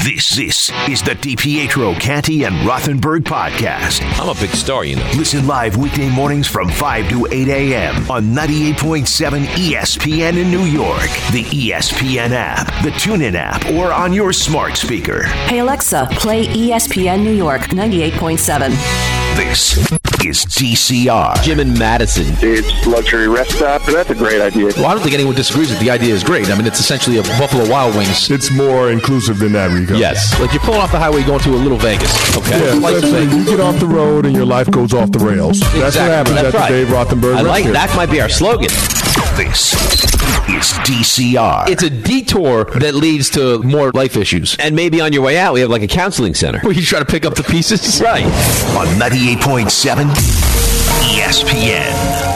This is the DiPietro, Canty, and Rothenberg podcast. I'm a big star, you know. Listen live weekday mornings from 5 to 8 a.m. on 98.7 ESPN in New York, the ESPN app, the TuneIn app, or on your smart speaker. Hey, Alexa, play ESPN New York 98.7. This is DCR. Jim and Madison. It's luxury rest stop. That's a great idea. Well, I don't think anyone disagrees that the idea is great. I mean, it's essentially a Buffalo Wild Wings. It's more inclusive than that, Rico. Yes. Like you're pulling off the highway going to a little Vegas. Okay. Yeah, you get off the road and your life goes off the rails. Exactly. That's what happens at the Dave Rothenberg. I like that. Might be our slogan. This is DCR. It's a detour that leads to more life issues. And maybe on your way out, we have like a counseling center. Where you try to pick up the pieces. Right. On 98.7 ESPN.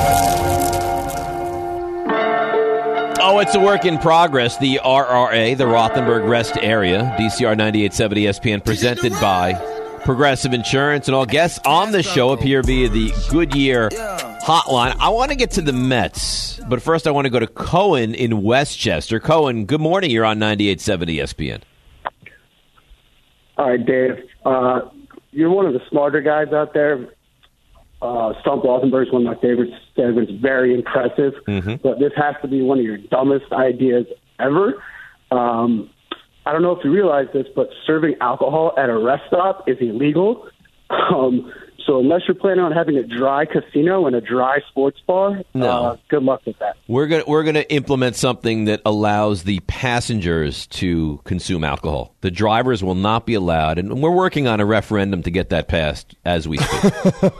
Oh, it's a work in progress. The RRA, the Rothenberg Rest Area, DCR 98.7 ESPN, presented by Progressive Insurance. And all guests on the show appear via the Goodyear hotline. I want to get to the Mets, but first I want to go to Cohen in Westchester. Cohen, good morning. You're on 98.7 ESPN. All right, Dave. You're one of the smarter guys out there. Stump Rothenberg is one of my favorite segments. Very impressive. Mm-hmm. But this has to be one of your dumbest ideas ever. I don't know if you realize this, but serving alcohol at a rest stop is illegal. So unless you're planning on having a dry casino and a dry sports bar, good luck with that. We're gonna implement something that allows the passengers to consume alcohol. The drivers will not be allowed, and we're working on a referendum to get that passed as we speak.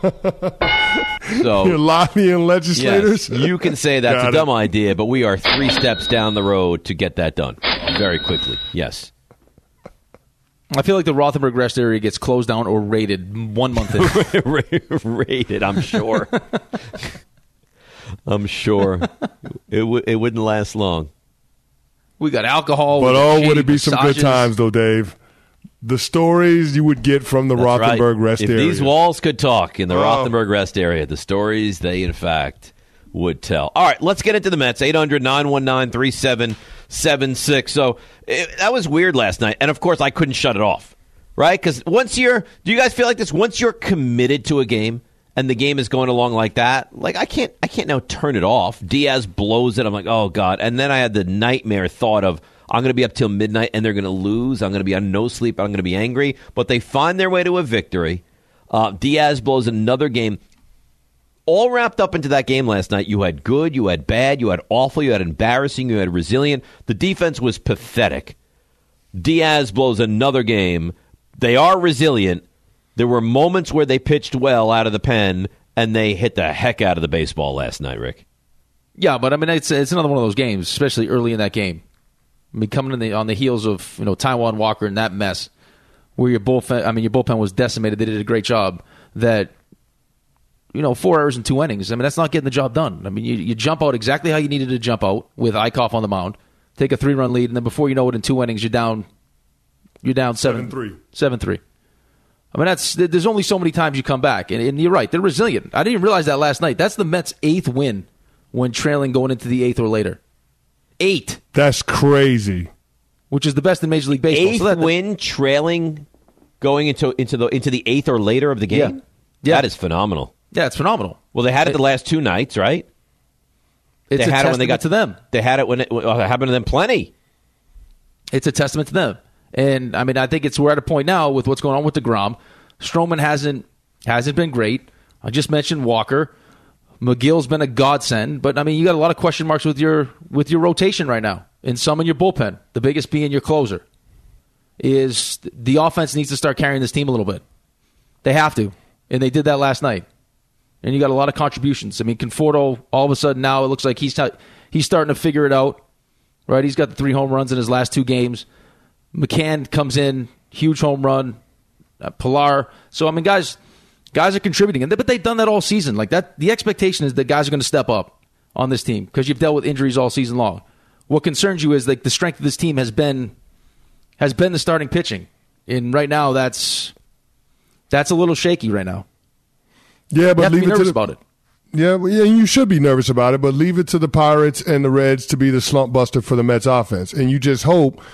So you're lobbying legislators? Yes, you can say that's a dumb idea, but we are 3 steps down the road to get that done very quickly. Yes. I feel like the Rothenberg Rest Area gets closed down or raided 1 month in. Raided, I'm sure. I'm sure. It wouldn't last long. We got alcohol. But would it be some good times, though, Dave? The stories you would get from the Rothenberg Rest Area. If these walls could talk in the Rothenberg Rest Area, the stories they, in fact, would tell. All right, let's get into the Mets. 800-919-3776. So that was weird last night. And, of course, I couldn't shut it off, right? Because do you guys feel like this? Once you're committed to a game and the game is going along like that, like I can't now turn it off. Diaz blows it. I'm like, oh, God. And then I had the nightmare thought of, I'm going to be up till midnight and they're going to lose. I'm going to be on no sleep. I'm going to be angry. But they find their way to a victory. Diaz blows another game. All wrapped up into that game last night. You had good, you had bad, you had awful, you had embarrassing, you had resilient. The defense was pathetic. Diaz blows another game. They are resilient. There were moments where they pitched well out of the pen, and they hit the heck out of the baseball last night, Rick. Yeah, but I mean, it's another one of those games, especially early in that game. I mean, coming on the heels of Taijuan Walker and that mess, where your bullpen was decimated. They did a great job. That 4 errors in 2 innings. I mean, that's not getting the job done. I mean, you jump out exactly how you needed to jump out with Eickhoff on the mound, take a 3-run lead, and then before you know it, in 2 innings, you're down 7-3. 7-3. I mean, there's only so many times you come back, and you're right. They're resilient. I didn't even realize that last night. That's the Mets' 8th win when trailing going into the 8th or later. 8. That's crazy. Which is the best in Major League Baseball. 8th win trailing going into the 8th or later of the game? Yeah. That is phenomenal. Yeah, it's phenomenal. Well, they had it the last 2 nights, right? It's a testament to them. They had it when it happened to them plenty. It's a testament to them. And, I mean, I think we're at a point now with what's going on with DeGrom. Stroman hasn't been great. I just mentioned Walker. McGill's been a godsend. But, I mean, you got a lot of question marks with your rotation right now. And some in your bullpen. The biggest being your closer. Is the offense needs to start carrying this team a little bit. They have to. And they did that last night. And you got a lot of contributions. I mean, Conforto, all of a sudden now it looks like he's starting to figure it out. Right? He's got the 3 home runs in his last 2 games. McCann comes in, huge home run. Pilar. So, I mean, guys are contributing. But they've done that all season. Like that, the expectation is that guys are going to step up on this team because you've dealt with injuries all season long. What concerns you is like the strength of this team has been the starting pitching. And right now that's a little shaky right now. Yeah, but leave it to about it. Yeah, you should be nervous about it, but leave it to the Pirates and the Reds to be the slump buster for the Mets offense. And you just hope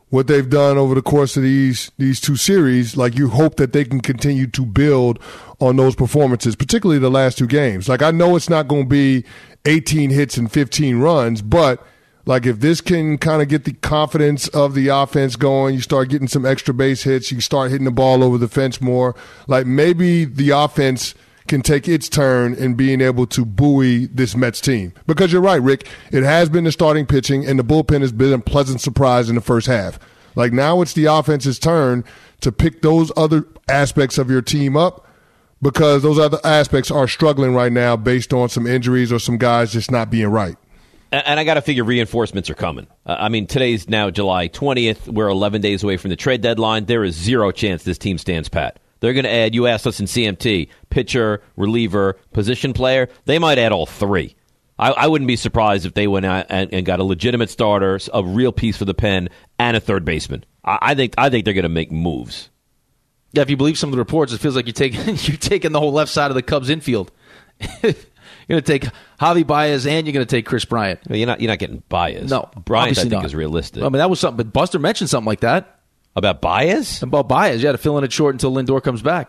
what they've done over the course of these two series, like you hope that they can continue to build on those performances, particularly the last two games. Like I know it's not going to be 18 hits and 15 runs, but like if this can kind of get the confidence of the offense going, you start getting some extra base hits, you start hitting the ball over the fence more, like maybe the offense can take its turn in being able to buoy this Mets team. Because you're right, Rick, it has been the starting pitching, and the bullpen has been a pleasant surprise in the first half. Like now it's the offense's turn to pick those other aspects of your team up, because those other aspects are struggling right now based on some injuries or some guys just not being right. And I got to figure reinforcements are coming. I mean, today's now July 20th. We're 11 days away from the trade deadline. There is zero chance this team stands pat. They're going to add, you asked us in CMT, pitcher, reliever, position player. They might add all three. I wouldn't be surprised if they went out and got a legitimate starter, a real piece for the pen, and a third baseman. I think they're going to make moves. Yeah, if you believe some of the reports, it feels like you're taking the whole left side of the Cubs infield. You're going to take Javi Baez and you're going to take Chris Bryant. Well, you're not getting Baez. No, Bryant, I think, not. is realistic. I mean, that was something, but Buster mentioned something like that. About Baez? About Baez, yeah, to fill in it short until Lindor comes back.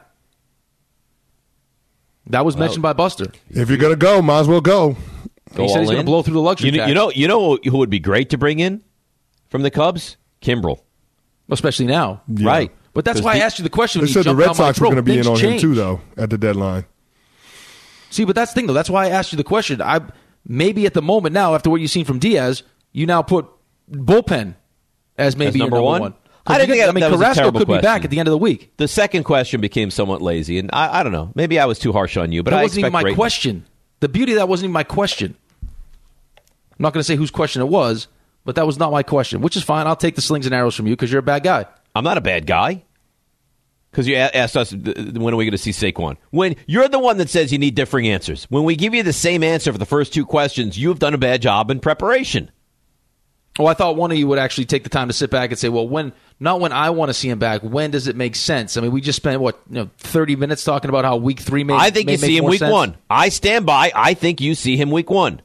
That was mentioned by Buster. If you're going to go, might as well go. He said he's going to blow through the luxury tax. You know who would be great to bring in from the Cubs? Kimbrel. Especially now. Yeah. Right. But that's why I asked you the question. They said the Red Sox were going to be in on him too, though, at the deadline. See, but that's the thing, though. That's why I asked you the question. Maybe at the moment now, after what you've seen from Diaz, you now put bullpen as maybe your number one. I didn't think that was a terrible could question. Be back at the end of the week. The second question became somewhat lazy, and I don't know. Maybe I was too harsh on you, but that I wasn't even my greatness. question. The beauty of that wasn't even my question. I'm not going to say whose question it was, but that was not my question, which is fine. I'll take the slings and arrows from you because you're a bad guy. I'm not a bad guy. Because you asked us, when are we going to see Saquon? When you're the one that says you need differing answers. When we give you the same answer for the first two questions, you've done a bad job in preparation. Oh, I thought one of you would actually take the time to sit back and say, well, not when I want to see him back. When does it make sense? I mean, we just spent, 30 minutes talking about how week 3 I think you see him week sense. 1. I stand by. I think you see him week 1.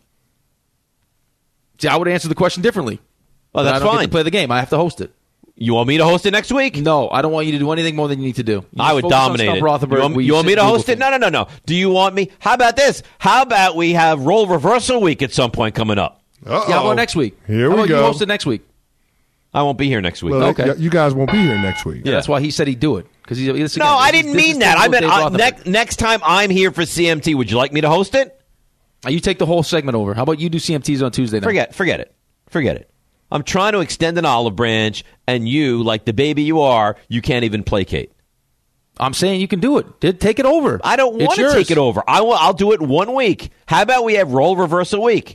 See, I would answer the question differently. Oh, that's I don't fine. get to play the game. I have to host it. You want me to host it next week? No, I don't want you to do anything more than you need to do. I would dominate it. You want me to host it? No. Do you want me? How about this? How about we have role reversal week at some point coming up? Yeah, how about next week? Here how we about go. You host it next week? I won't be here next week. Well, okay. You guys won't be here next week. Yeah, that's why he said he'd do it. No, I didn't mean that. I meant next time I'm here for CMT, would you like me to host it? You take the whole segment over. How about you do CMTs on Tuesday night? Forget it. I'm trying to extend an olive branch, and you, like the baby you are, you can't even placate. I'm saying you can do it. Take it over. I don't want to take it over. I'll do it 1 week. How about we have role reversal week?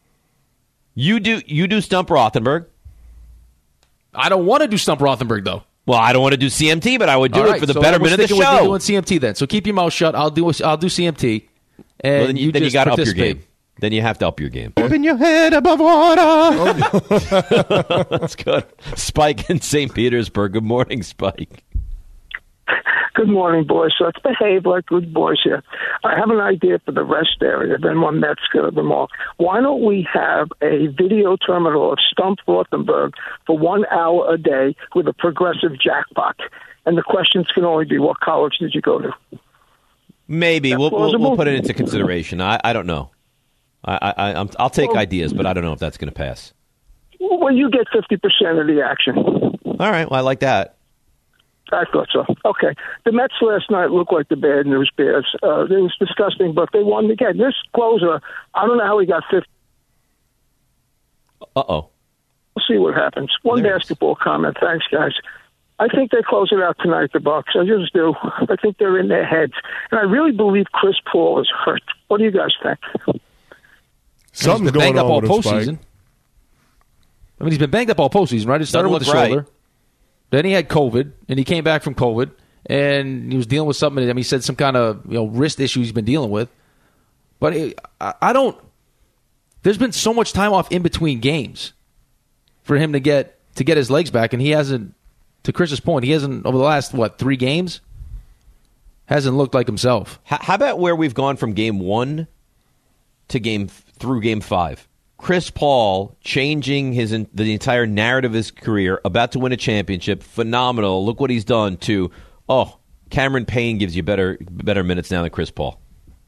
You do Stump Rothenberg. I don't want to do Stump Rothenberg, though. Well, I don't want to do CMT, but I would do it for the betterment of the show. We're doing CMT then. So keep your mouth shut. I'll do CMT. And then you got to up your game. Then you have to up your game. Open your head above water. That's good. Spike in St. Petersburg. Good morning, Spike. Good morning, boys. So let's behave like good boys here. I have an idea for the rest area, then one that's good of them all. Why don't we have a video terminal of Stump Rothenberg for 1 hour a day with a progressive jackpot? And the questions can only be, what college did you go to? Maybe. We'll put it into consideration. I don't know. I'll take ideas, but I don't know if that's going to pass. Well, you get 50% of the action. All right. Well, I like that. I thought so. Okay. The Mets last night looked like the bad news bears. It was disgusting, but they won again. This closer, I don't know how he got 50. Uh-oh. We'll see what happens. One basketball comment. Thanks, guys. I think they close it out tonight, the Bucks. I just do. I think they're in their heads. And I really believe Chris Paul is hurt. What do you guys think? Something's going on with him, Spike. I mean, he's been banged up all postseason, right? It started with the shoulder. Then he had COVID, and he came back from COVID, and he was dealing with something. I mean, he said some kind of wrist issue he's been dealing with. But I don't. There's been so much time off in between games for him to get his legs back, and he hasn't. To Chris's point, he hasn't over the last 3 games. Hasn't looked like himself. How about where we've gone from game 1 to game 5? Chris Paul changing the entire narrative of his career, about to win a championship, phenomenal. Look what he's done to, Cameron Payne gives you better minutes now than Chris Paul.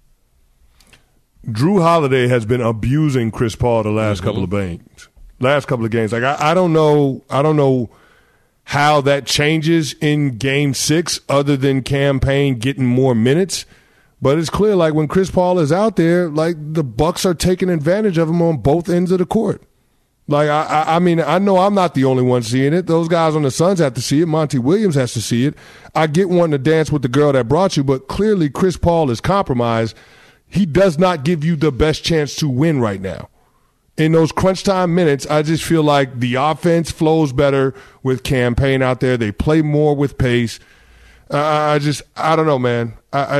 Drew Holiday has been abusing Chris Paul the last couple of games. Like I don't know how that changes in Game 6 other than Cam Payne getting more minutes. But it's clear, like, when Chris Paul is out there, like, the Bucks are taking advantage of him on both ends of the court. Like, I mean, I know I'm not the only one seeing it. Those guys on the Suns have to see it. Monty Williams has to see it. I get wanting to dance with the girl that brought you, but clearly Chris Paul is compromised. He does not give you the best chance to win right now. In those crunch time minutes, I just feel like the offense flows better with Cam Payne out there. They play more with pace. I don't know, man.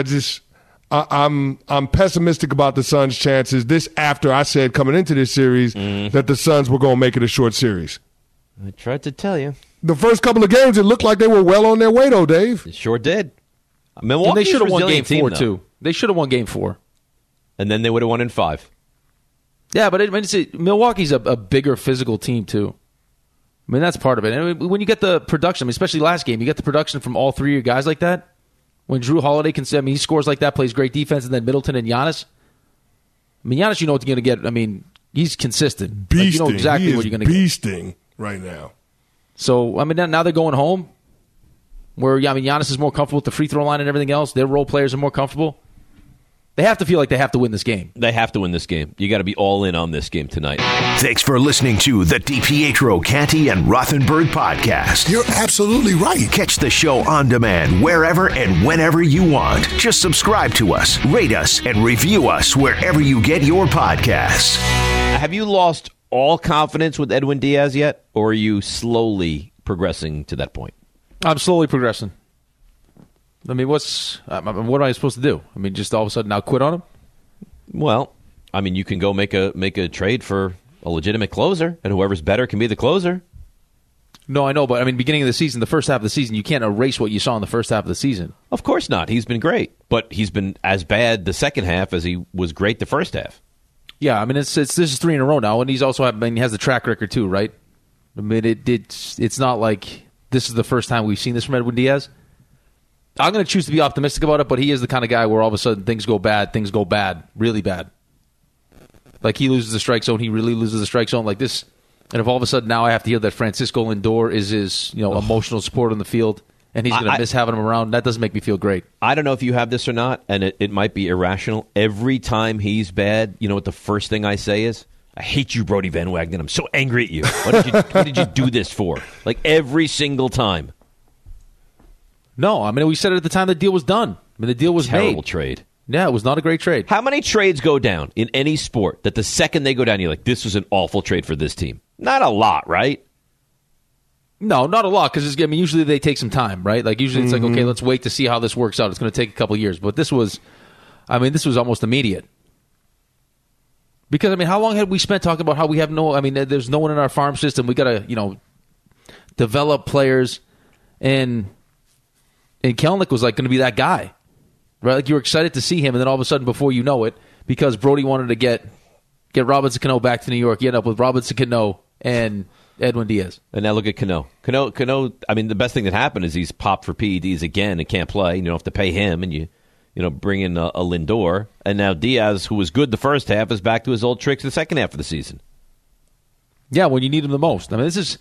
I'm pessimistic about the Suns' chances. This after I said coming into this series that the Suns were going to make it a short series. I tried to tell you. The first couple of games, it looked like they were well on their way, though, Dave. It sure did. Milwaukee, they should have won Game 4, too. They should have won Game 4. And then they would have won in 5. Yeah, but Milwaukee's a bigger physical team, too. I mean, that's part of it. And when you get the production, especially last game, you get the production from all three of your guys like that. When Drew Holiday he scores like that, plays great defense, and then Middleton and Giannis. I mean, Giannis, you know what you're going to get. I mean, he's consistent. Beasting. Like, you know exactly what you're going to get. Beasting right now. So, I mean, now they're going home, where, Giannis is more comfortable with the free throw line and everything else. Their role players are more comfortable. They have to feel like they have to win this game. They have to win this game. You got to be all in on this game tonight. Thanks for listening to the DiPietro, Canty, and Rothenberg podcast. You're absolutely right. Catch the show on demand wherever and whenever you want. Just subscribe to us, rate us, and review us wherever you get your podcasts. Have you lost all confidence with Edwin Diaz yet, or are you slowly progressing to that point? I'm slowly progressing. I mean, what am I supposed to do? I mean, just all of a sudden now quit on him? Well, I mean, you can go make a trade for a legitimate closer, and whoever's better can be the closer. No, I know, but I mean, beginning of the season, the first half of the season, you can't erase what you saw in the first half of the season. Of course not. He's been great, but he's been as bad the second half as he was great the first half. Yeah, I mean, this is 3 in a row now, and he has the track record too, right? I mean, it's not like this is the first time we've seen this from Edwin Diaz. I'm going to choose to be optimistic about it, but he is the kind of guy where all of a sudden things go bad, really bad. Like he loses the strike zone, he really loses the strike zone like this. And if all of a sudden now I have to hear that Francisco Lindor is his emotional support on the field and he's going to miss having him around, that doesn't make me feel great. I don't know if you have this or not, and it might be irrational. Every time he's bad, you know what the first thing I say is? I hate you, Brody Van Wagenen. I'm so angry at you. What did you do this for? Like every single time. No, I mean, we said it at the time the deal was done. I mean, the deal was made. Terrible trade. Yeah, it was not a great trade. How many trades go down in any sport that the second they go down, you're like, this was an awful trade for this team? Not a lot, right? No, not a lot, because usually they take some time, right? Like usually it's like, okay, let's wait to see how this works out. It's going to take a couple years. But this was almost immediate. Because, how long had we spent talking about how we have there's no one in our farm system. We got to, develop players, and Kelenic was like going to be that guy, right? Like you were excited to see him, and then all of a sudden, before you know it, because Brody wanted to get Robinson Cano back to New York, you end up with Robinson Cano and Edwin Diaz. And now look at Cano. Cano. The best thing that happened is he's popped for PEDs again and can't play. You don't have to pay him, and you bring in a Lindor, and now Diaz, who was good the first half, is back to his old tricks the second half of the season. Yeah, when you need him the most.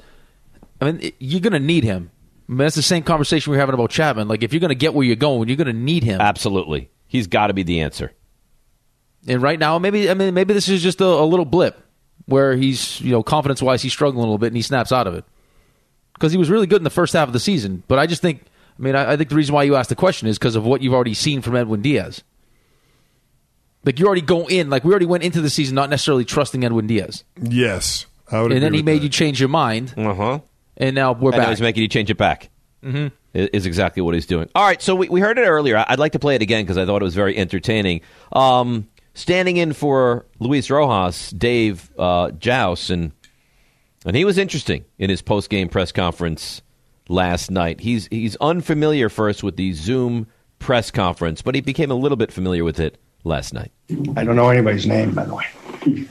You're going to need him. That's the same conversation we were having about Chapman. Like, if you're going to get where you're going, you're going to need him. Absolutely. He's got to be the answer. And right now, maybe this is just a little blip where he's, confidence-wise, he's struggling a little bit and he snaps out of it. Because he was really good in the first half of the season. But I just think, I think the reason why you asked the question is because of what you've already seen from Edwin Diaz. Like, you already go in, like we already went into the season not necessarily trusting Edwin Diaz. Yes, I would agree. And then he made that. you change your mind. Uh-huh. And now we're back. Now he's making you change it back. Mm-hmm. Is exactly what he's doing. All right, so we heard it earlier. I'd like to play it again because I thought it was very entertaining. Standing in for Luis Rojas, Dave Jouse, and he was interesting in his post-game press conference last night. He's unfamiliar first with the Zoom press conference, but he became a little bit familiar with it last night. I don't know anybody's name, by the way.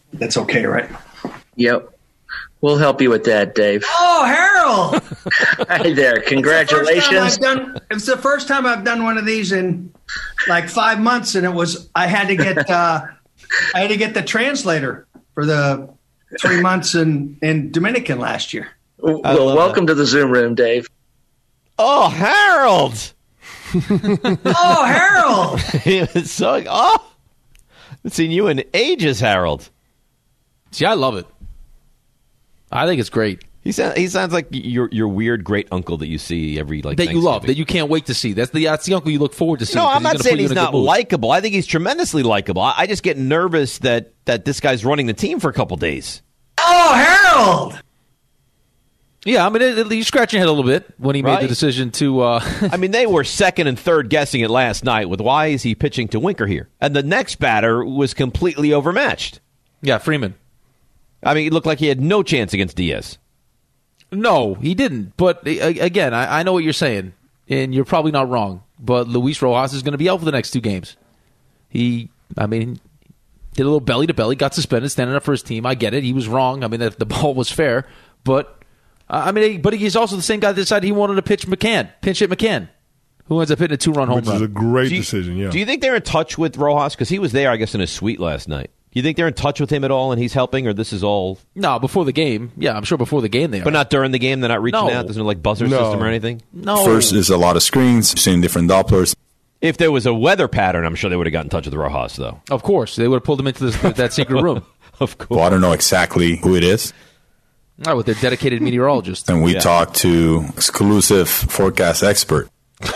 That's okay, right? Yep. We'll help you with that, Dave. Oh, Harold! Hi there. Congratulations. It's the first time I've done one of these in like 5 months, and I had to get the translator for the 3 months in Dominican last year. Well, welcome to the Zoom room, Dave. Oh, Harold! Oh, Harold! He was so I haven't seen you in ages, Harold. See, I love it. I think it's great. He sounds like your weird great uncle that you see every that you love, that you can't wait to see. That's the uncle you look forward to seeing. No, I'm not saying he's not likable. I think he's tremendously likable. I just get nervous that this guy's running the team for a couple days. Oh, Harold! Yeah, I mean, you scratch your head a little bit when he made the decision to... I mean, they were second and third guessing it last night with why is he pitching to Winker here? And the next batter was completely overmatched. Yeah, Freeman. I mean, it looked like he had no chance against Diaz. No, he didn't. But, again, I know what you're saying, and you're probably not wrong. But Luis Rojas is going to be out for the next 2 games. He did a little belly-to-belly, got suspended, standing up for his team. I get it. He was wrong. I mean, the ball was fair. But... but he's also the same guy that decided he wanted to pinch hit McCann, who ends up hitting a 2-run home run. Which is a great decision, yeah. Do you think they're in touch with Rojas? Because he was there, I guess, in his suite last night. Do you think they're in touch with him at all and he's helping, or this is all... No, before the game. Yeah, I'm sure before the game they are. But not during the game? They're not reaching out? There's no buzzer system or anything? No. First is a lot of screens, seeing different Dopplers. If there was a weather pattern, I'm sure they would have gotten in touch with Rojas, though. Of course. They would have pulled him into that secret room. Of course. Well, I don't know exactly who it is. All right, with their dedicated meteorologist. And we talked to exclusive forecast expert.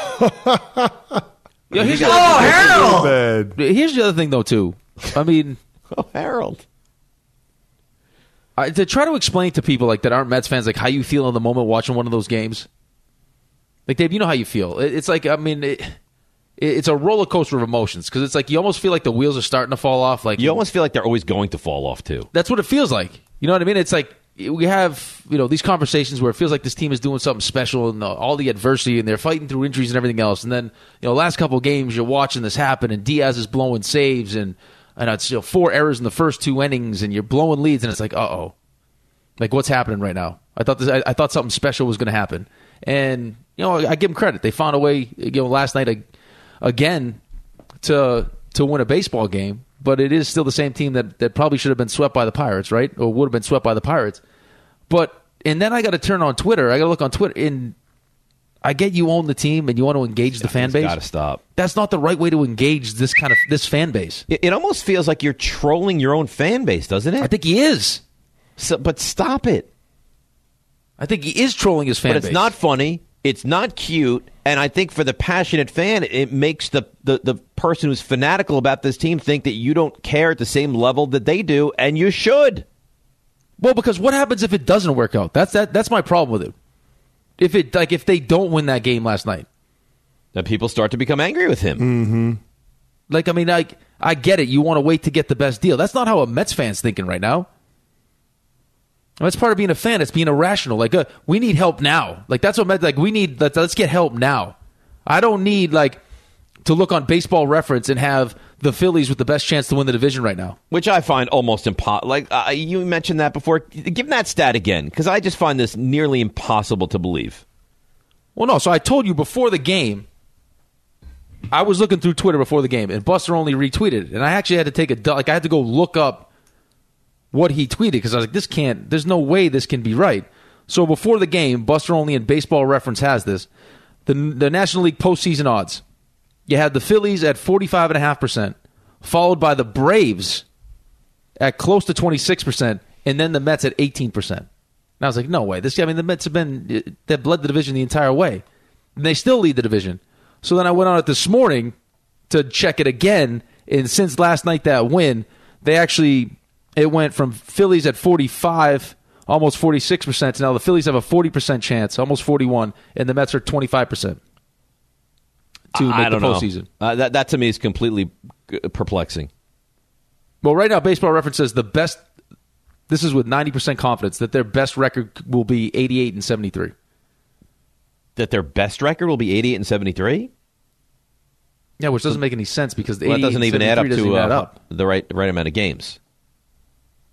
Here's the other thing, though, too. I mean... Oh, Harold. To try to explain to people that aren't Mets fans how you feel in the moment watching one of those games. Dave, you know how you feel. It's it's a roller coaster of emotions because it's you almost feel like the wheels are starting to fall off. You almost feel like they're always going to fall off, too. That's what it feels like. You know what I mean? It's we have these conversations where it feels like this team is doing something special and all the adversity and they're fighting through injuries and everything else. And then last couple of games you're watching this happen and Diaz is blowing saves and it's 4 errors in the first 2 innings and you're blowing leads and it's uh-oh. What's happening right now? I thought something special was going to happen. And I give them credit. They found a way last night again to win a baseball game. But it is still the same team that probably should have been swept by the Pirates, right? Or would have been swept by the Pirates. And then I got to turn on Twitter. I got to look on Twitter. And I get you own the team and you want to engage the fan base. Got to stop. That's not the right way to engage this fan base. It almost feels like you're trolling your own fan base, doesn't it? I think he is. But stop it. I think he is trolling his fan base. But it's not funny. It's not cute. And I think for the passionate fan, it makes the person who's fanatical about this team think that you don't care at the same level that they do, and you should. Well, because what happens if it doesn't work out? That's my problem with it. If they don't win that game last night, then people start to become angry with him. Mm-hmm. I get it. You want to wait to get the best deal. That's not how a Mets fan's thinking right now. That's part of being a fan. It's being irrational. We need help now. That's what Mets we need. Let's get help now. I don't need to look on Baseball Reference and have the Phillies with the best chance to win the division right now. Which I find almost impossible. You mentioned that before. Give that stat again, because I just find this nearly impossible to believe. Well, no. So I told you before the game, I was looking through Twitter before the game, and Buster only retweeted it. And I actually had to take I had to go look up what he tweeted because I was there's no way this can be right. So before the game, Buster Only and Baseball Reference has this. The National League postseason odds. You had the Phillies at 45.5%, followed by the Braves at close to 26%, and then the Mets at 18%. And I was no way. The Mets have they've led the division the entire way. And they still lead the division. So then I went on it this morning to check it again, and since last night that win, it went from Phillies at 45, almost 46%, to now the Phillies have a 40% chance, almost 41, and the Mets are 25% to make the postseason. That to me is completely perplexing. Well, right now, Baseball Reference says the best, this is with 90% confidence, that their best record will be 88-73. That their best record will be 88-73? Yeah, which doesn't make any sense because the that doesn't even add up to up. the right amount of games.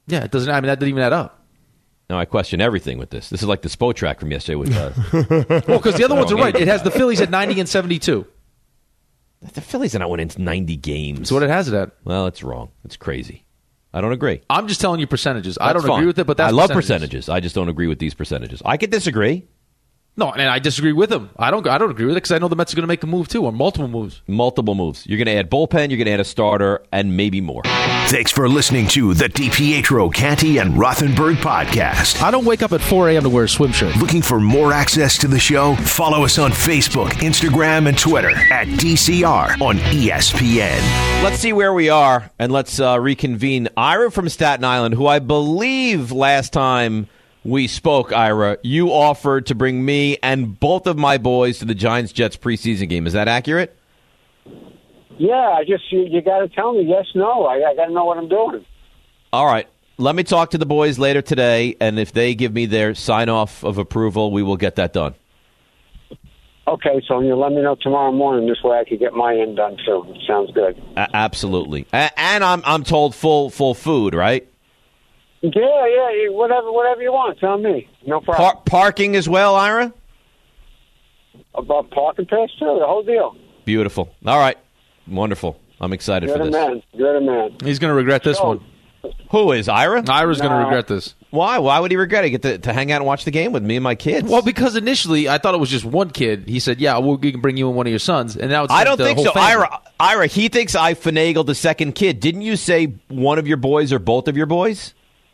Yeah, it doesn't. I mean, that didn't even add up. No, I question everything with this. This is like the Spo track from yesterday with well, because the other ones are right. It has the Phillies at 90 and 72. The Phillies are not winning 90 games. That's what it has it at. Well, it's wrong. It's crazy. I don't agree. I'm just telling you percentages. That's I don't agree with it, but that's I love percentages. I just don't agree with these percentages. I could disagree. No, and I disagree with him. I don't agree with it because I know the Mets are going to make a move too, or multiple moves. Multiple moves. You're going to add bullpen, you're going to add a starter, and maybe more. Thanks for listening to the DiPietro, Canty, and Rothenberg podcast. I don't wake up at 4 a.m. to wear a swim shirt. Looking for more access to the show? Follow us on Facebook, Instagram, and Twitter at DCR on ESPN. Let's see where we are, and let's reconvene. Ira from Staten Island, who I believe last time we spoke, Ira, you offered to bring me and both of my boys to the Giants-Jets preseason game. Is that accurate? Yeah, you got to tell me yes, no. I got to know what I'm doing. All right. Let me talk to the boys later today, and if they give me their sign-off of approval, we will get that done. Okay, so you let me know tomorrow morning. This way I can get my end done, too. Sounds good. Absolutely. And I'm told full food, right? Yeah, whatever you want. Tell me. No problem. Parking as well, Ira? About parking pass, too. The whole deal. Beautiful. All right. Wonderful. I'm excited for this. You're the man. He's going to regret this one. Who is, Ira? Ira's going to regret this. Why? Why would he regret it? Get to hang out and watch the game with me and my kids? Well, because initially I thought it was just one kid. He said, yeah, we can bring you and one of your sons. And now it's I don't think so. Family. Ira, he thinks I finagled the second kid. Didn't you say one of your boys or both of your boys?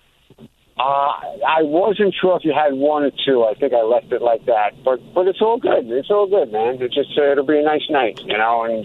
I wasn't sure if you had one or two. I think I left it like that. But it's all good. It's all good, man. It's just it'll be a nice night, and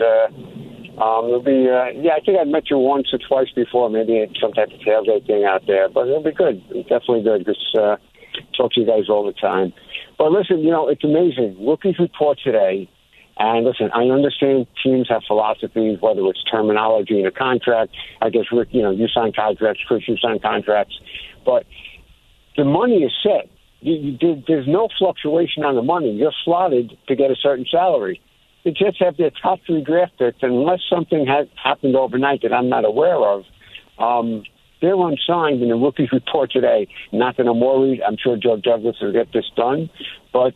it'll be I think I've met you once or twice before, maybe at some type of tailgate thing out there. But it'll be good. It's definitely good because talk to you guys all the time. But listen, it's amazing. Rookies report today. And listen, I understand teams have philosophies, whether it's terminology in a contract. I guess, Rick, you sign contracts, Chris, you sign contracts. But the money is set. There's no fluctuation on the money. You're slotted to get a certain salary. The Jets have their top 3 draft picks, and unless something has happened overnight that I'm not aware of, they're unsigned in the rookies report today. Not that I'm worried. I'm sure Joe Douglas will get this done. But,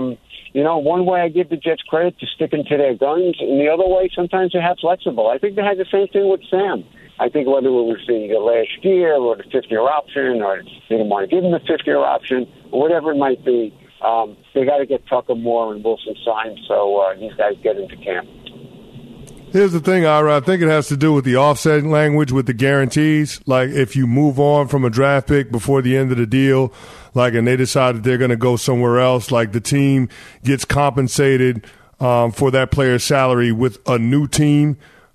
one way I give the Jets credit to sticking to their guns, and the other way, sometimes they have flexible. I think they had the same thing with Sam. I think whether it was the last year or the 5th-year option, or they didn't want to give him the 5th-year option, or whatever it might be, they got to get Tucker, Moore, and Wilson signed so these guys get into camp. Here's the thing, Ira. I think it has to do with the offset language with the guarantees. Like, if you move on from a draft pick before the end of the deal, and they decide that they're going to go somewhere else, like the team gets compensated for that player's salary with a new team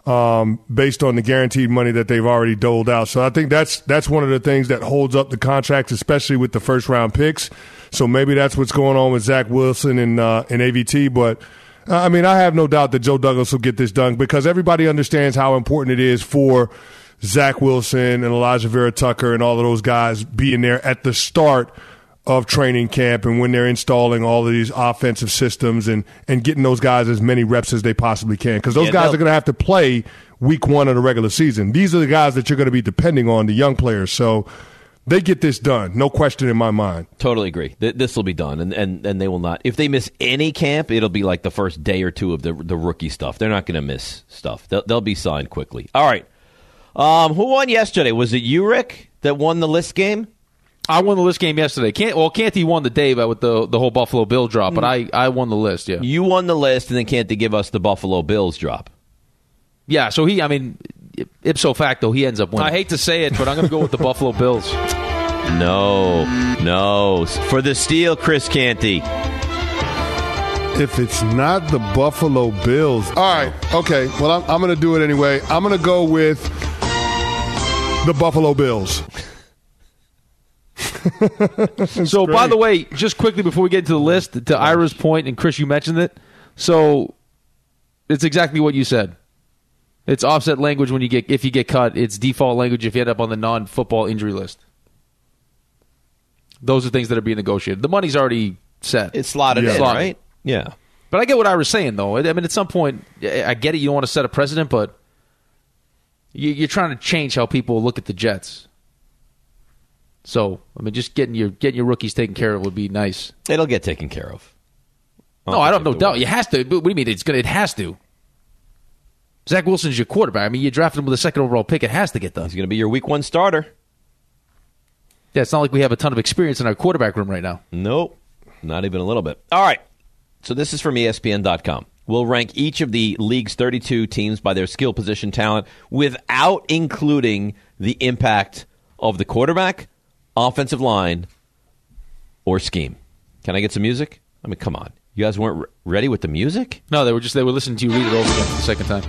based on the guaranteed money that they've already doled out. So I think that's one of the things that holds up the contracts, especially with the first-round picks. So maybe that's what's going on with Zach Wilson and AVT. But, I have no doubt that Joe Douglas will get this done because everybody understands how important it is for Zach Wilson and Elijah Vera-Tucker and all of those guys being there at the start of training camp and when they're installing all of these offensive systems and getting those guys as many reps as they possibly can. Because those guys are going to have to play week 1 of the regular season. These are the guys that you're going to be depending on, the young players. So they get this done. No question in my mind. Totally agree. This will be done, and they will not. If they miss any camp, it'll be like the first day or two of the rookie stuff. They're not going to miss stuff. They'll be signed quickly. All right. Who won yesterday? Was it you, Rick, that won the list game? I won the list game yesterday. Canty won the day with the whole Buffalo Bill drop, but I won the list, yeah. You won the list, and then Canty give us the Buffalo Bills drop. Yeah, so ipso facto, he ends up winning. I hate to say it, but I'm going to go with the Buffalo Bills. No. For the steal, Chris Canty. If it's not the Buffalo Bills. All right, okay. Well, I'm going to do it anyway. I'm going to go with the Buffalo Bills. So, by the way, just quickly before we get into the list, to Ira's point, and Chris, you mentioned it, so it's exactly what you said. It's offset language if you get cut. It's default language if you end up on the non-football injury list. Those are things that are being negotiated. The money's already set. It's slotted in, right? Yeah. But I get what Ira's saying, though. At some point, I get it. You don't want to set a precedent, but you're trying to change how people look at the Jets. So, I mean, just getting your rookies taken care of would be nice. It'll get taken care of. No, I don't know. Doubt. It has to. What do you mean? It has to. Zach Wilson's your quarterback. I mean, you drafted him with a second overall pick. It has to get done. He's going to be your week 1 starter. Yeah, it's not like we have a ton of experience in our quarterback room right now. Nope. Not even a little bit. All right. So this is from ESPN.com. We'll rank each of the league's 32 teams by their skill position talent without including the impact of the quarterback, offensive line, or scheme. Can I get some music? I mean, come on. You guys weren't ready with the music? No, they were listening to you read it over again for the second time.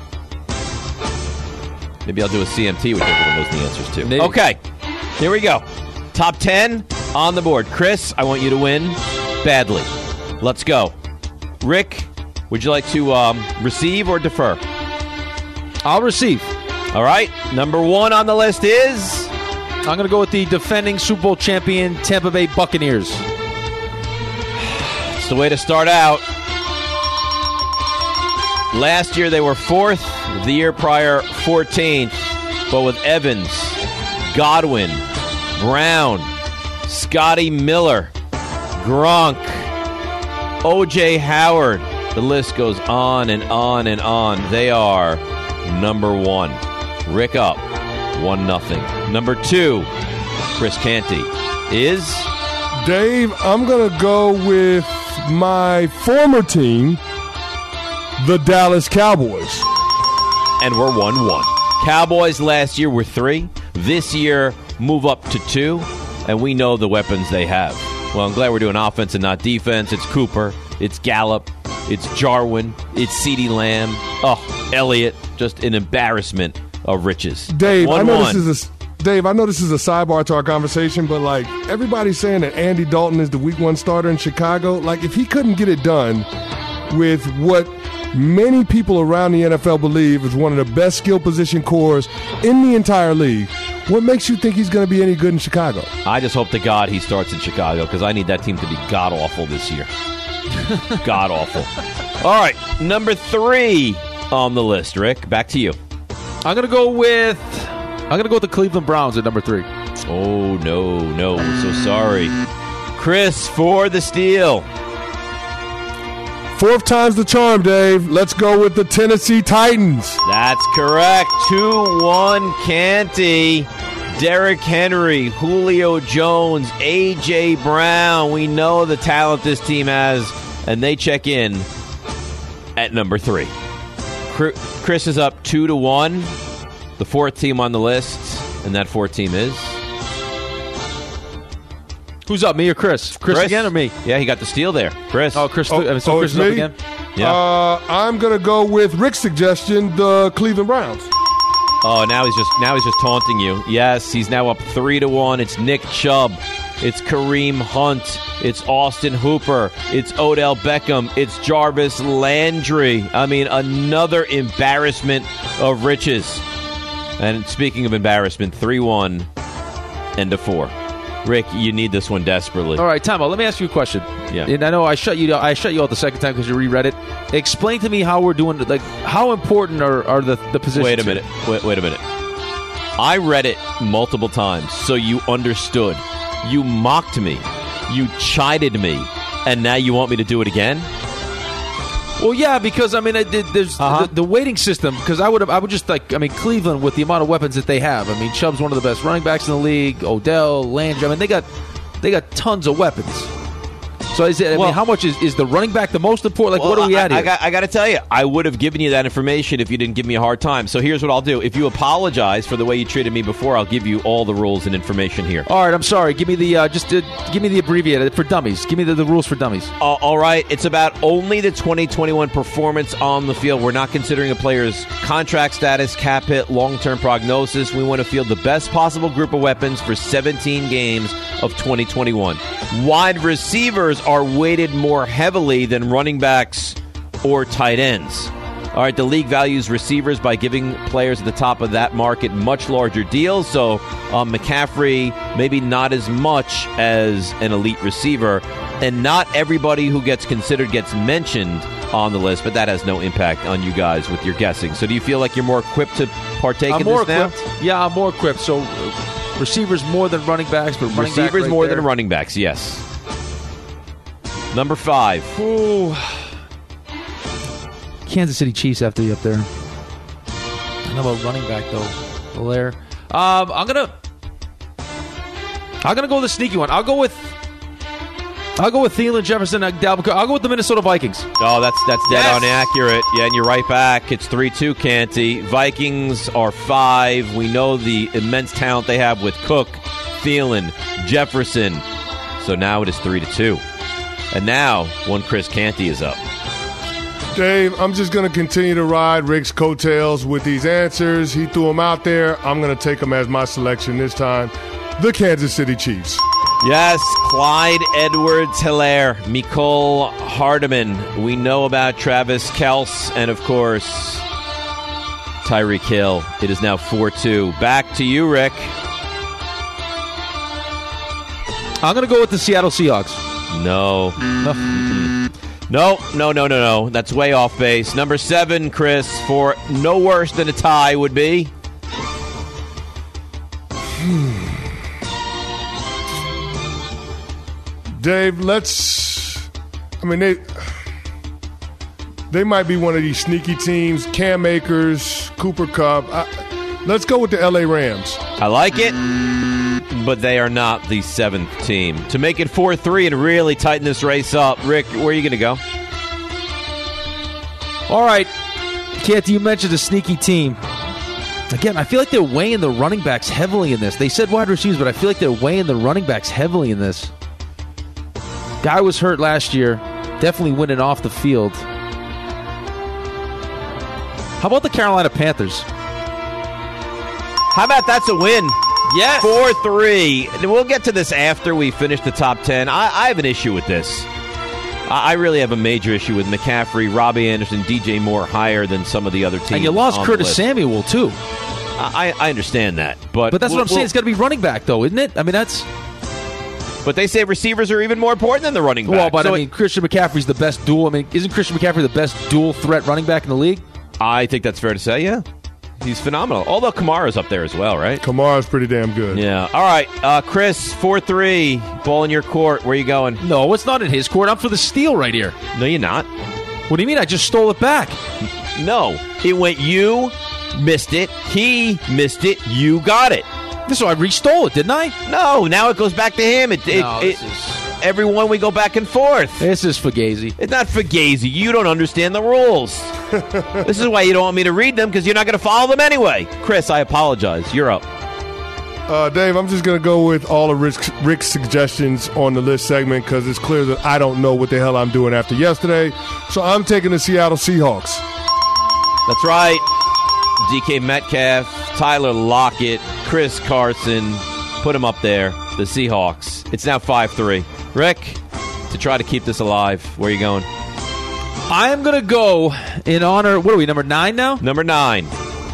Maybe I'll do a CMT with everyone knows the answers to. Maybe. Okay, here we go. Top 10 on the board. Chris, I want you to win badly. Let's go. Rick, would you like to receive or defer? I'll receive. All right. Number 1 on the list is? I'm going to go with the defending Super Bowl champion Tampa Bay Buccaneers. It's the way to start out. Last year they were 4th. The year prior, 14th. But with Evans, Godwin, Brown, Scotty Miller, Gronk, O.J. Howard. The list goes on and on and on. They are number 1. Rick up, 1-0. Number 2, Chris Canty is? Dave, I'm going to go with my former team, the Dallas Cowboys. And we're 1-1. Cowboys last year were 3. This year, move up to 2. And we know the weapons they have. Well, I'm glad we're doing offense and not defense. It's Cooper. It's Gallup. It's Jarwin. It's CeeDee Lamb. Oh, Elliott. Just an embarrassment of riches. Dave, I know this is a sidebar to our conversation, but like everybody's saying that Andy Dalton is the week 1 starter in Chicago. Like if he couldn't get it done with what many people around the NFL believe is one of the best skill position cores in the entire league, what makes you think he's going to be any good in Chicago? I just hope to God he starts in Chicago because I need that team to be god-awful this year. God-awful. All right, number 3 on the list. Rick, back to you. I'm going to go with the Cleveland Browns at number 3. Oh, no. So sorry. Chris for the steal. 4th time's the charm, Dave. Let's go with the Tennessee Titans. That's correct. 2-1 Canty. Derrick Henry, Julio Jones, A.J. Brown. We know the talent this team has, and they check in at number 3. Chris is up 2-1. The 4th team on the list, and that 4th team is? Who's up, me or Chris? Chris again or me? Yeah, he got the steal there. Chris. Oh, Chris. So Chris is up again? Yeah. I'm going to go with Rick's suggestion, the Cleveland Browns. Oh, now he's just taunting you. Yes, he's now up 3-1. It's Nick Chubb. It's Kareem Hunt. It's Austin Hooper. It's Odell Beckham. It's Jarvis Landry. I mean, another embarrassment of riches. And speaking of embarrassment, 3-1 and a 4. Rick, you need this one desperately. All right, time out. Let me ask you a question. Yeah. And I know I shut you out the second time because you reread it. Explain to me how we're doing. Like, how important are the positions? Wait a minute. Wait a minute. I read it multiple times, so you understood. You mocked me. You chided me, and now you want me to do it again? Well, yeah, because I mean, there's the weighting system. Because I would just Cleveland with the amount of weapons that they have. I mean, Chubb's one of the best running backs in the league. Odell, Landry. I mean, they got tons of weapons. So is it? I mean, how much is the running back the most important? Like, what are we at here? I got to tell you, I would have given you that information if you didn't give me a hard time. So here's what I'll do: if you apologize for the way you treated me before, I'll give you all the rules and information here. All right, I'm sorry. Give me the give me the abbreviated for dummies. Give me the rules for dummies. All right, it's about only the 2021 performance on the field. We're not considering a player's contract status, cap hit, long-term prognosis. We want to field the best possible group of weapons for 17 games of 2021. Wide receivers are weighted more heavily than running backs or tight ends. All right, the league values receivers by giving players at the top of that market much larger deals. So McCaffrey, maybe not as much as an elite receiver. And not everybody who gets considered gets mentioned on the list, but that has no impact on you guys with your guessing. So do you feel like you're more equipped to partake in this now? Yeah, I'm more equipped. So Receivers more than running backs, but running Receivers back more there. than running backs, yes. Number 5. Ooh. Kansas City Chiefs have to be up there. I don't know about running back, though. Hilaire. I'm gonna go with the sneaky one. I'll go with Thielen, Jefferson, Dalvin Cook. I'll go with the Minnesota Vikings. Oh, that's dead on accurate. Yeah, and you're right back. It's 3-2, Canty. Vikings are 5. We know the immense talent they have with Cook, Thielen, Jefferson. So now it is 3-2. And now one Chris Canty is up. Dave, I'm just going to continue to ride Rick's coattails with these answers. He threw them out there. I'm going to take them as my selection this time. The Kansas City Chiefs. Yes, Clyde Edwards-Hilaire, Mecole Hardman. We know about Travis Kelce, and of course, Tyreek Hill. It is now 4-2. Back to you, Rick. I'm going to go with the Seattle Seahawks. No. No. That's way off base. Number 7, Chris, for no worse than a tie would be. Dave, they might be one of these sneaky teams. Cam Akers, Cooper Kupp. Let's go with the LA Rams. I like it, but they are not the 7th team. To make it 4-3 and really tighten this race up, Rick, where are you going to go? All right. Canty, you mentioned a sneaky team. Again, I feel like they're weighing the running backs heavily in this. They said wide receivers, but I feel like they're weighing the running backs heavily in this. Guy was hurt last year. Definitely winning off the field. How about the Carolina Panthers? How about that's a win? Yes. 4-3. We'll get to this after we finish the top 10. I have an issue with this. I really have a major issue with McCaffrey, Robbie Anderson, DJ Moore higher than some of the other teams. And you lost Curtis Samuel, too. I understand that. But that's what I'm saying. It's got to be running back, though, isn't it? I mean, that's... But they say receivers are even more important than the running back. Well, but Christian McCaffrey's the best dual. Isn't Christian McCaffrey the best dual threat running back in the league? I think that's fair to say, yeah. He's phenomenal. Although Kamara's up there as well, right? Kamara's pretty damn good. Yeah. All right, Chris, 4-3. Ball in your court. Where are you going? No, it's not in his court. I'm for the steal right here. No, you're not. What do you mean? I just stole it back. No. It went you, missed it. He missed it. You got it. So I re-stole it, didn't I? No, now it goes back to him. Every one we go back and forth. This is Fugazi. It's not Fugazi. You don't understand the rules. This is why you don't want me to read them, because you're not going to follow them anyway. Chris, I apologize. You're up. Dave, I'm just going to go with all of Rick's suggestions on the list segment because it's clear that I don't know what the hell I'm doing after yesterday. So I'm taking the Seattle Seahawks. That's right. DK Metcalf, Tyler Lockett, Chris Carson. Put him up there. The Seahawks. It's now 5-3. Rick, to try to keep this alive, where are you going? I am going to go in honor... What are we, number 9 now? Number 9.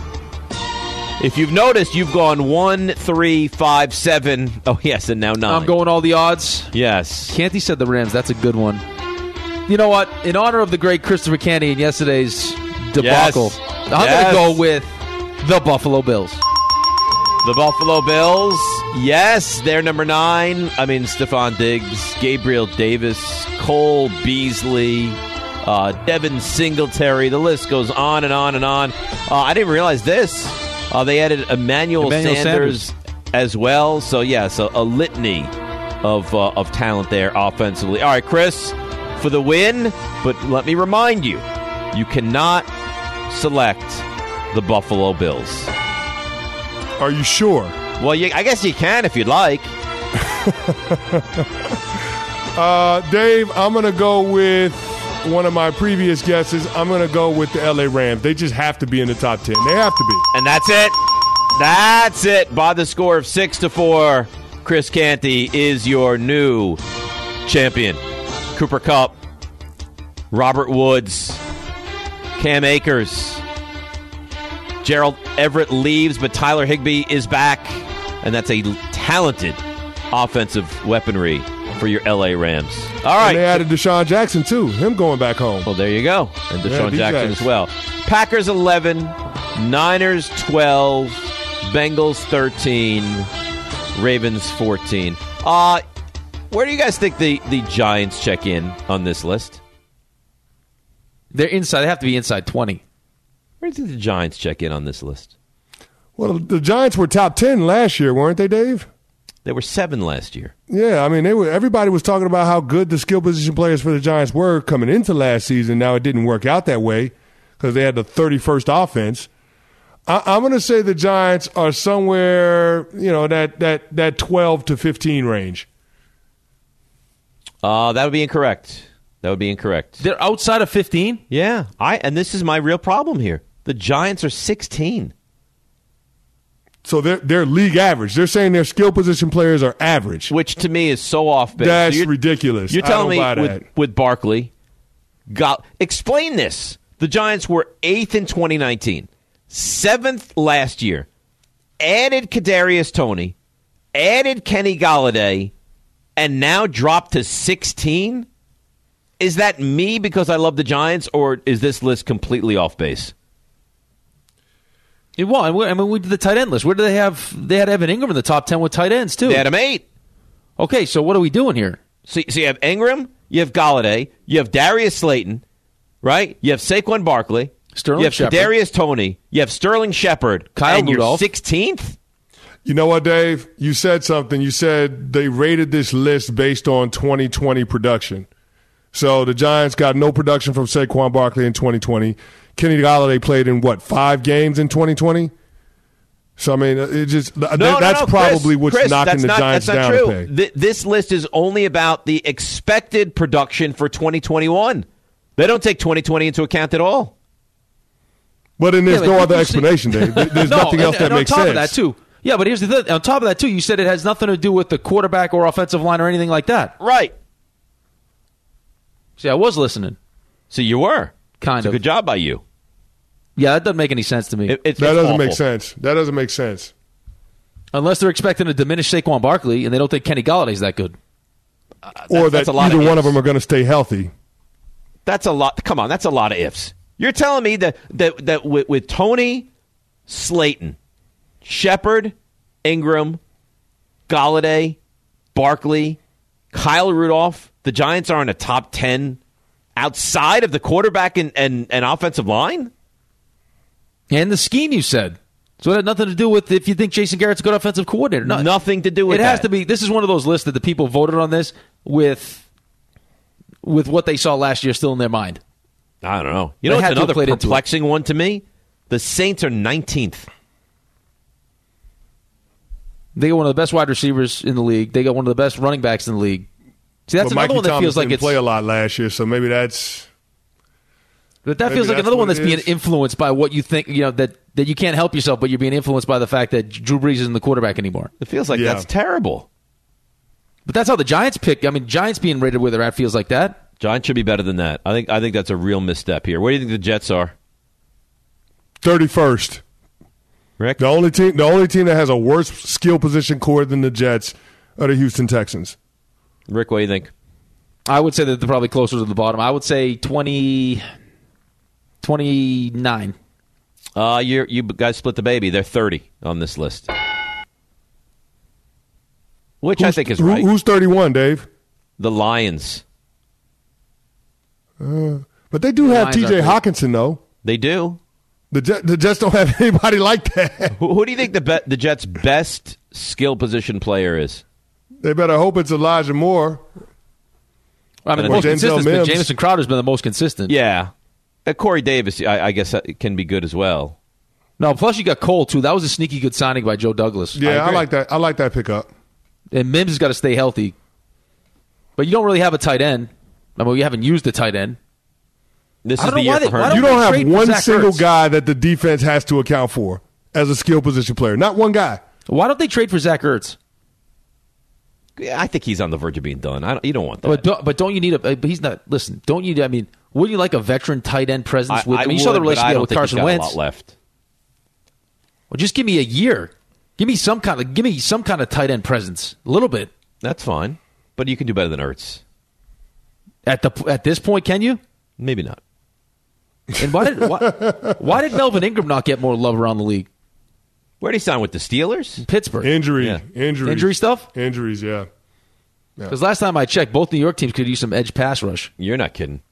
If you've noticed, you've gone 1, 3, 5, 7. Oh, yes, and now 9. I'm going all the odds. Yes. Canty said the Rams. That's a good one. You know what? In honor of the great Christopher Canty and yesterday's debacle, I'm going to go with the Buffalo Bills. The Buffalo Bills, yes, they're number 9. I mean, Stephon Diggs, Gabriel Davis, Cole Beasley, Devin Singletary. The list goes on and on and on. I didn't realize this. They added Emmanuel Sanders as well. So, yes, a litany of talent there offensively. All right, Chris, for the win, but let me remind you, you cannot select the Buffalo Bills. Are you sure? Well, I guess you can if you'd like. Dave, I'm going to go with one of my previous guesses. I'm going to go with the LA Rams. They just have to be in the top 10. They have to be. And that's it. That's it. By the score of 6-4, Chris Canty is your new champion. Cooper Kupp, Robert Woods, Cam Akers, Gerald Everett leaves, but Tyler Higbee is back, and that's a talented offensive weaponry for your LA Rams. All right. And they added Deshaun Jackson, too. Him going back home. Well, there you go. And Deshaun Jackson as well. Packers 11, Niners 12, Bengals 13, Ravens 14. Where do you guys think the Giants check in on this list? They're inside. They have to be inside 20. Where do you think the Giants check in on this list? Well, the Giants were top 10 last year, weren't they, Dave? They were 7 last year. Yeah, I mean, everybody was talking about how good the skill position players for the Giants were coming into last season. Now it didn't work out that way because they had the 31st offense. I'm going to say the Giants are somewhere, that 12 to 15 range. That would be incorrect. They're outside of 15? Yeah. And this is my real problem here. The Giants are 16. So they're league average. They're saying their skill position players are average. Which to me is so off base. That's ridiculous. You're telling me with Barkley. Explain this. The Giants were 8th in 2019. 7th last year. Added Kadarius Toney. Added Kenny Golladay. And now dropped to 16? Is that me because I love the Giants, or is this list completely off base? We did the tight end list. Where do they have? They had Evan Ingram in the top 10 with tight ends, too. They had him 8. Okay, so what are we doing here? So you have Ingram, you have Golladay, you have Darius Slayton, right? You have Saquon Barkley, Sterling you have Shepard. Kadarius Toney, you have Sterling Shepard, Kyle Rudolph. You're 16th? You know what, Dave? You said something. You said they rated this list based on 2020 production. So the Giants got no production from Saquon Barkley in 2020. Kenny Golladay played in, 5 games in 2020? So, I mean, that's probably Chris, what's knocking the Giants down true. a peg. This list is only about the expected production for 2021. They don't take 2020 into account at all. But then there's no other explanation, Dave. There's nothing else that makes sense. On top of that, too. Yeah, but here's the thing. On top of that, too, you said it has nothing to do with the quarterback or offensive line or anything like that. Right. See, I was listening. So you were. Kind of. Good job by you. Yeah, that doesn't make any sense to me. That doesn't make sense. That doesn't make sense. Unless they're expecting to diminish Saquon Barkley and they don't think Kenny Galladay's that good. Or that either one of them are going to stay healthy. That's a lot. Come on, that's a lot of ifs. You're telling me that with Toney, Slayton, Shepard, Ingram, Golladay, Barkley, Kyle Rudolph, the Giants are in a top 10 outside of the quarterback and offensive line? And the scheme, you said. So it had nothing to do with if you think Jason Garrett's a good offensive coordinator. Nothing to do with it. It has to be. This is one of those lists that the people voted on this with what they saw last year still in their mind. I don't know. You know what's another perplexing one to me? The Saints are 19th. They got one of the best wide receivers in the league. They got one of the best running backs in the league. See, that's another one that feels like didn't play a lot last year, so maybe that's. But that feels like another one that's being influenced by what you think, that you can't help yourself, but you're being influenced by the fact that Drew Brees isn't the quarterback anymore. It feels like that's terrible. But that's how the Giants pick. I mean, Giants being rated where they're at feels like that. Giants should be better than that. I think that's a real misstep here. Where do you think the Jets are? 31st. Rick? The only team that has a worse skill position core than the Jets are the Houston Texans. Rick, what do you think? I would say that they're probably closer to the bottom. I would say 29. You guys split the baby. They're 30 on this list. Which I think is right. Who's 31, Dave? The Lions. But they do have T.J. Hawkinson, though. They do. The Jets don't have anybody like that. Who do you think the Jets' best skill position player is? They better hope it's Elijah Moore. I mean, the most consistent, but Jamison Crowder's been the most consistent. Yeah. Corey Davis, I guess, can be good as well. No, plus you got Cole, too. That was a sneaky good signing by Joe Douglas. Yeah, I like that. I like that pickup. And Mims has got to stay healthy. But you don't really have a tight end. I mean, you haven't used a tight end. This is the year for Herndon. You don't have one single guy that the defense has to account for as a skill position player. Not one guy. Why don't they trade for Zach Ertz? Yeah, I think he's on the verge of being done. You don't want that. But don't you need but he's not. Listen, don't you? I mean, wouldn't you like a veteran tight end presence? You saw the relationship with Carson Wentz. A lot left. Well, just give me a year. Give me some kind of tight end presence. A little bit. That's fine, but you can do better than Ertz. At this point, can you? Maybe not. And why did Melvin Ingram not get more love around the league? Where did he sign, with the Steelers? Pittsburgh. Injury stuff? Injuries, yeah. Because last time I checked, both New York teams could use some edge pass rush. You're not kidding.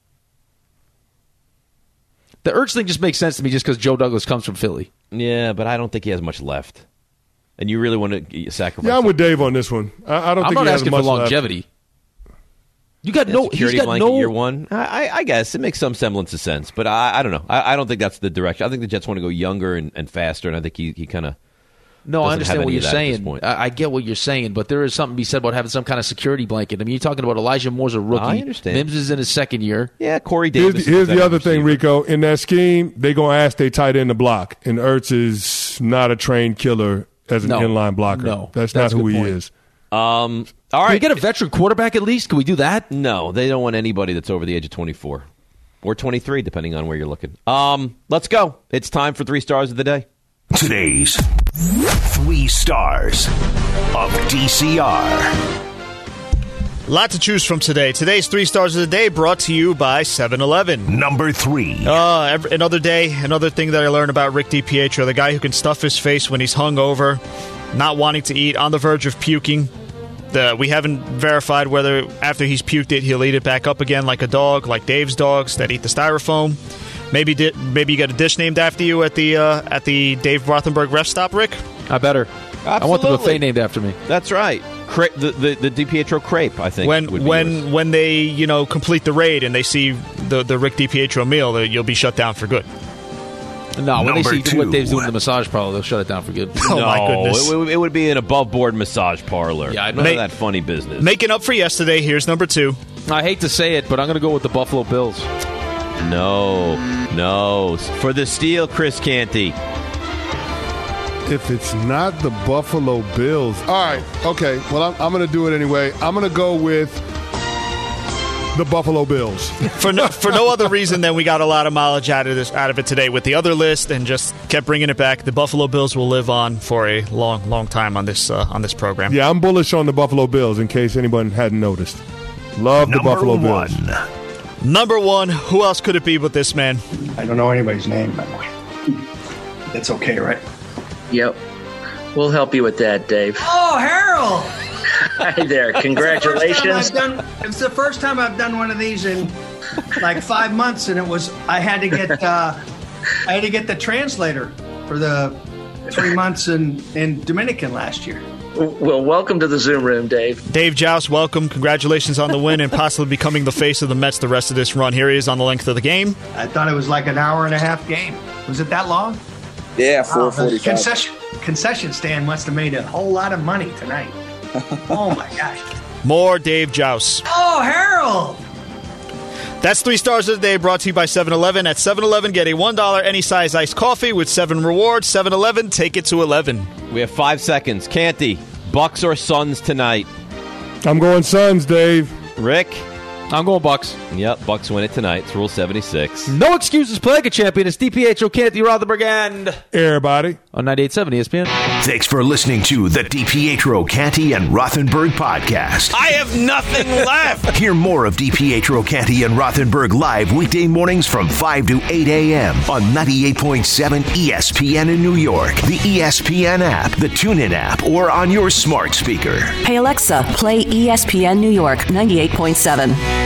The Ertz thing just makes sense to me just because Joe Douglas comes from Philly. Yeah, but I don't think he has much left. And you really want to sacrifice. Yeah, I'm with Dave on this one. I don't I'm think not he has asking much for longevity. left. You got no security blanket year one. I guess it makes some semblance of sense, but I don't know. I don't think that's the direction. I think the Jets want to go younger and faster, and I think he kind of. No, I understand what you're saying. I get what you're saying, but there is something to be said about having some kind of security blanket. I mean, you're talking aboutElijah Moore's a rookie. I understand. Mims is in his second year. Yeah, Corey Davis. Here's the other thing, Rico. In that scheme, they're going to ask their tight end to block, and Ertz is not a trained killer as an inline blocker. No, that's not who he is. All right. Can we get a veteran quarterback at least? Can we do that? No, they don't want anybody that's over the age of 24 or 23, depending on where you're looking. Let's go. It's time for 3 stars of the day. Today's 3 stars of DCR. Lot to choose from today. Today's 3 stars of the day brought to you by 7-Eleven. Number 3. Another day, another thing that I learned about Rick DiPietro, the guy who can stuff his face when he's hungover, not wanting to eat, on the verge of puking. We haven't verified whether after he's puked it, he'll eat it back up again like a dog, like Dave's dogs that eat the styrofoam. Maybe you got a dish named after you at the Dave Rothenberg rest stop, Rick? I better. Absolutely. I want the buffet named after me. That's right. The DiPietro crepe, I think. When they complete the raid and they see the Rick DiPietro meal, you'll be shut down for good. No, when they see what Dave's doing in the massage parlor, they'll shut it down for good. Oh, my goodness. It would be an above-board massage parlor. Yeah, none of that funny business. Making up for yesterday, here's number 2. I hate to say it, but I'm going to go with the Buffalo Bills. No. For the steal, Chris Canty. If it's not the Buffalo Bills. All right. Okay. Well, I'm going to do it anyway. I'm going to go with the Buffalo Bills. for no other reason than we got a lot of mileage out of it today with the other list and just kept bringing it back. The Buffalo Bills will live on for a long time on this program. Yeah, I'm bullish on the Buffalo Bills in case anyone hadn't noticed. Love the Buffalo Bills. Number 1, who else could it be but this man? I don't know anybody's name, by the way. That's okay, right? Yep. We'll help you with that, Dave. Oh, Harold! Hi there. Congratulations. It's the first time I've done one of these in like 5 months, and I had to get the translator for the 3 months in Dominican last year. Well, welcome to the Zoom room, Dave. Dave Joust, welcome. Congratulations on the win and possibly becoming the face of the Mets the rest of this run. Here he is on the length of the game. I thought it was like an hour and a half game. Was it that long? Yeah, 4:45. Concession stand must have made a whole lot of money tonight. Oh, my gosh. More Dave Joust. Oh, Harold! That's 3 stars of the day brought to you by 7-Eleven. At 7-Eleven, get a $1 any size iced coffee with 7 rewards. 7-Eleven, take it to 11. We have 5 seconds. Canty, Bucks or Suns tonight? I'm going Suns, Dave. Rick? I'm going Bucks. Yep, Bucks win it tonight. It's Rule 76. No excuses. Play like a champion. It's DiPietro, Canty, Rothenberg, and everybody on 98.7 ESPN. Thanks for listening to the DiPietro, Canty, and Rothenberg podcast. I have nothing left. Hear more of DiPietro, Canty, and Rothenberg live weekday mornings from 5 to 8 a.m. on 98.7 ESPN in New York, the ESPN app, the TuneIn app, or on your smart speaker. Hey, Alexa, play ESPN New York 98.7.